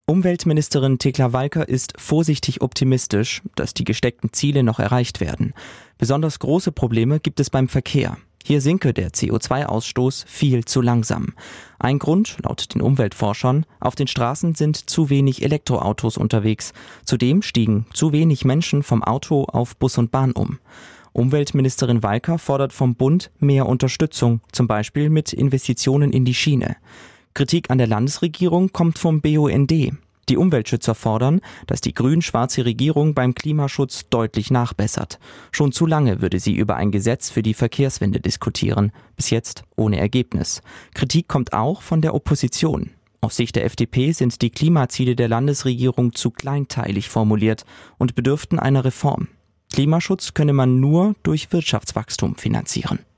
Umweltministerin Thekla Walker ist vorsichtig optimistisch, dass die gesteckten Ziele noch erreicht werden. Besonders große Probleme gibt es beim Verkehr. Hier sinke der CO2-Ausstoß viel zu langsam. Ein Grund, laut den Umweltforschern, auf den Straßen sind zu wenig Elektroautos unterwegs. Zudem stiegen zu wenig Menschen vom Auto auf Bus und Bahn um. Umweltministerin Walker fordert vom Bund mehr Unterstützung, zum Beispiel mit Investitionen in die Schiene. Kritik an der Landesregierung kommt vom BUND. Die Umweltschützer fordern, dass die grün-schwarze Regierung beim Klimaschutz deutlich nachbessert. Schon zu lange würde sie über ein Gesetz für die Verkehrswende diskutieren, bis jetzt ohne Ergebnis. Kritik kommt auch von der Opposition. Aus Sicht der FDP sind die Klimaziele der Landesregierung zu kleinteilig formuliert und bedürften einer Reform. Klimaschutz könne man nur durch Wirtschaftswachstum finanzieren.